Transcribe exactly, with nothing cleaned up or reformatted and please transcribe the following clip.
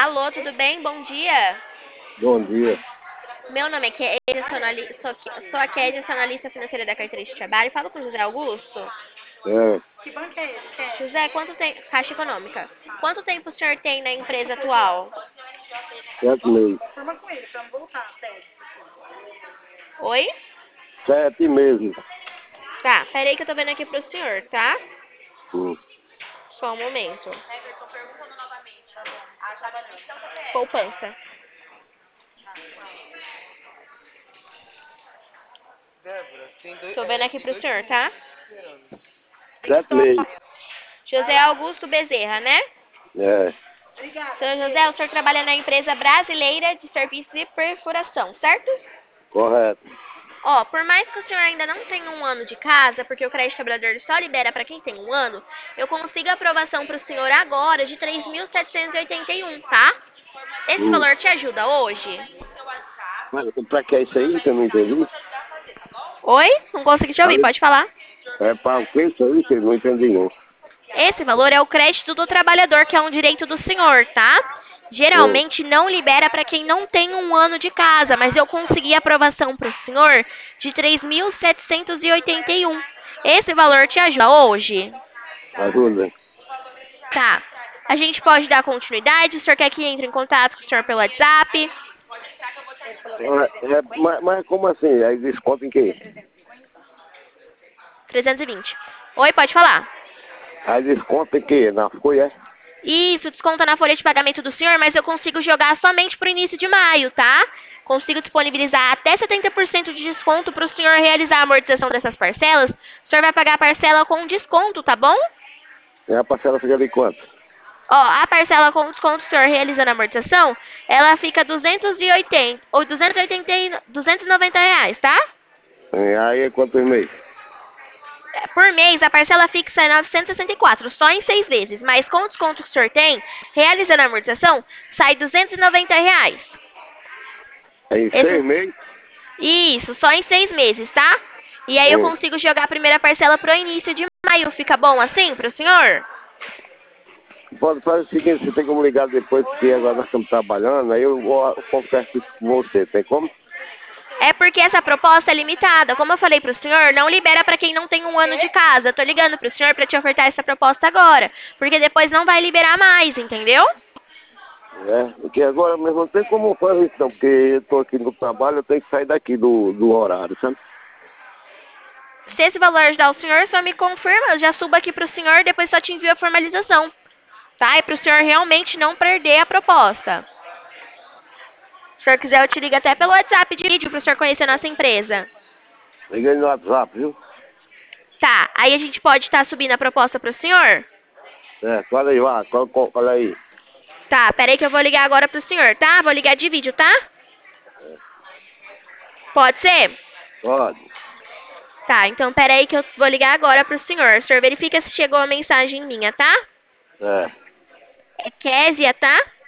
Alô, tudo bem? Bom dia. Bom dia. Meu nome é Kézia, sou, anali- sou, sou a Kézia, sou analista financeira da carteira de trabalho. Falo com o José Augusto. É, José, quanto tempo... Caixa Econômica. Quanto tempo o senhor tem na empresa atual? sete meses. Oi? Sete meses. Tá, peraí que eu tô vendo aqui pro senhor, tá? Hum. Só um momento. Poupança. Tô vendo aqui pro senhor, tá? Sete meses. José Augusto Bezerra, né? É, Senhor José, o senhor trabalha na empresa brasileira de serviços de perfuração, certo? correto. Ó, por mais que o senhor ainda não tenha um ano de casa, porque o crédito trabalhador só libera para quem tem um ano, eu consigo a aprovação para o senhor agora de três mil setecentos e oitenta e um, tá? Esse Hum. valor te ajuda hoje? Mas pra que isso aí que eu não entendi? Oi? Não consegui te ouvir, Aí, pode falar. é pra o que isso aí que eu não entendi não. Esse valor é o crédito do trabalhador, que é um direito do senhor, tá? Hum. Geralmente não libera para quem não tem um ano de casa, mas eu consegui aprovação para o senhor de três mil setecentos e oitenta e um. Esse valor te ajuda hoje? Ajuda. Tá. A gente pode dar continuidade? O senhor quer que entre em contato com o senhor pelo WhatsApp? É, é, mas, mas como assim? Aí desconto em quê? trezentos e vinte. Oi, pode falar. Aí desconto em quê? Na folha, é? Isso, desconta na folha de pagamento do senhor, mas eu consigo jogar somente pro início de maio, tá? Consigo disponibilizar até setenta por cento de desconto para o senhor realizar a amortização dessas parcelas. O senhor vai pagar a parcela com desconto, tá bom? E a parcela fica de quanto? Ó, a parcela com desconto, o senhor realizando a amortização, ela fica duzentos e oitenta ou duzentos e oitenta, e- duzentos e noventa reais, tá? E aí é quantos meses? Por mês, a parcela fixa é novecentos e sessenta e quatro, só em seis vezes. Mas com o desconto que o senhor tem, realizando a amortização, sai duzentos e noventa reais. É em Esse, seis meses? isso, só em seis meses, tá? E aí eu Hum. consigo jogar a primeira parcela pro início de maio. Fica bom assim pro senhor? Pode fazer o seguinte, você tem como ligar depois, porque agora nós estamos trabalhando, aí eu vou converso isso com você, tem como? É porque essa proposta é limitada. Como eu falei pro senhor, não libera pra quem não tem um ano de casa. Eu tô ligando pro senhor pra te ofertar essa proposta agora. Porque depois não vai liberar mais, entendeu? É, porque agora mesmo não tem como fazer isso não, porque eu tô aqui no trabalho, eu tenho que sair daqui do, do horário, sabe? Se esse valor ajudar o senhor, só me confirma. Eu já subo aqui pro senhor, depois só te envio a formalização. Tá? E para o senhor realmente não perder a proposta. Se o senhor quiser, eu te ligo até pelo WhatsApp de vídeo para o senhor conhecer a nossa empresa. Liguei no WhatsApp, viu? Tá, aí a gente pode estar subindo a proposta para o senhor? É, fala aí, vá, qual, qual, fala aí. Tá, peraí que eu vou ligar agora pro senhor, tá? Vou ligar de vídeo, tá? Pode ser? Pode. Tá, então peraí que eu vou ligar agora pro senhor. O senhor verifica se chegou a mensagem minha, tá? É. É Kézia, tá?